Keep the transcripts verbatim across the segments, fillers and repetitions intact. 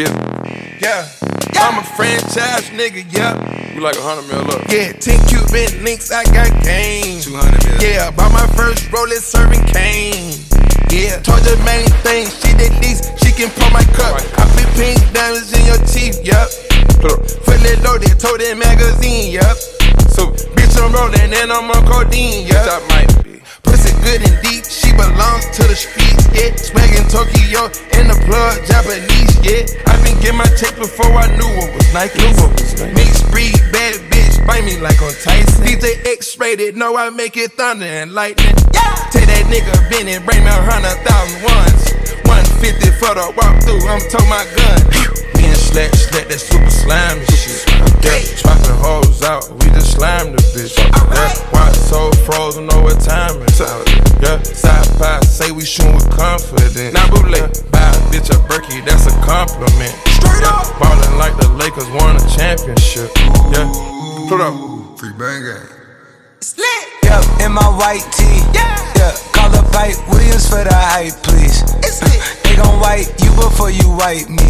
kill. Yeah. Yeah. I'm a franchise nigga, yeah. You like a hundred mil up. Yeah, ten Cuban links, I got game. Two hundred mil. Yeah, bought my first Rolex serving cane. Yeah, told the main thing, she the least, she can pour my cup. Right. I put pink diamonds in your teeth, yup. Fully loaded, told that magazine, yup. So, Bitch, I'm rolling and I'm on codeine, yup. bitch, I might be. Pussy good and deep, she belongs to the streets, yeah. Swaggin' Tokyo in the plug, Japanese, yeah. I been get my check before I knew what was Nike. Mixed breed, bad bitch, bite me like on Tyson. D J X-rated, know I make it thunder and lightning. Yeah. Tell that nigga Benny, bring me a hundred thousand ones. one fifty for the walkthrough, I'm told my gun. Me and Slack, Slack, that super slime and shit. Yeah, swapping hoes out, we just slimed the bitch. Yeah, watch so frozen, know what time it's out. Yeah, side by say we shootin' with confidence. Now bootleg, buy a bitch a Berkey, that's a compliment. Straight up, ballin' like the Lakers won a championship. Yeah, put up, free bang gang. It's lit. Yep, in my white tee. Yeah, yeah. Call up Ike Williams for the hype, please. It's lit. They gon' wipe you before you wipe me.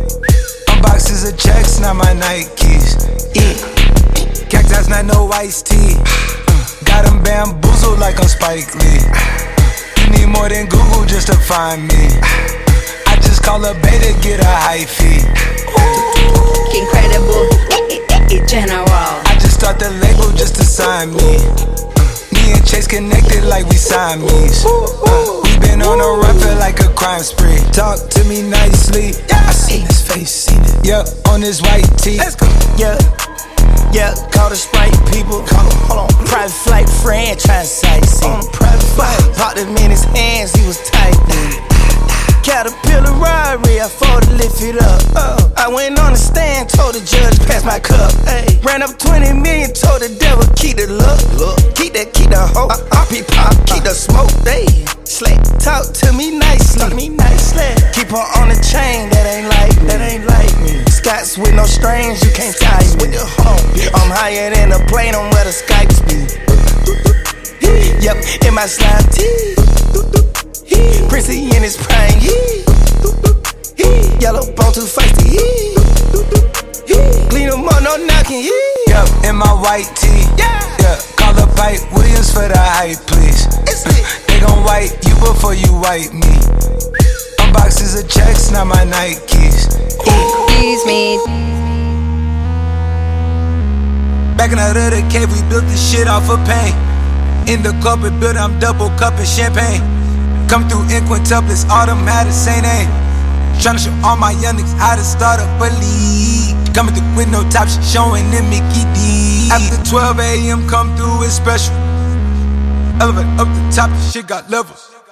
Boxes of checks, not my Nikes. Yeah. Cactus, not no iced tea. Uh, got them bamboozled like I'm Spike Lee. Uh, you need more than Google just to find me. Uh, I just call a beta, get a high fee. Ooh, incredible, eh, eh, eh, general. I just start the label just to sign me. Uh, me and Chase connected like we Siamese. Uh, we been on a run, feel like a crime spree. Talk to me nicely. I seen his face, seen it. Yeah, on his white tee. Let's go. Yeah, yeah. Call the Sprite people. Call him, hold on. Private flight franchise sightseeing. On a private flight. Popped him in his hands, he was tight. Caterpillar Rari, I fought to lift it up. Oh, I went on the stand, told the judge pass my cup. Ay, ran up twenty million, told the devil keep the look. Look, keep that, keep the hoe. Uh, uh, P pop, keep the smoke. They slack, talk to me nicely. Talk me nicely. Keep her on the chain, that ain't like me. That ain't like me. Scots with no strings, you can't tie with the hoe. I'm higher than a plane on where the Skypes be. Yep, in my slime tee. Prissy in his prime, he, he, yellow bone too feisty, he, he, clean him up, no knocking, he. Yup, in my white tee, yeah, yeah. Call up Ike Williams for the hype, please. It's lit. They gon' wipe you before you wipe me. Unboxes of checks, not my Nikes. Excuse me. Back in the hood of the cave, we built this shit off of pain. In the corporate building, I'm double cupping champagne. Come through in quintuplets, automatic, same name. Tryna show all my young niggas how to start up a league. Coming through with no top shit, showing them Mickey D. After twelve A M, come through, it's special. Elevate up the top, the shit got levels.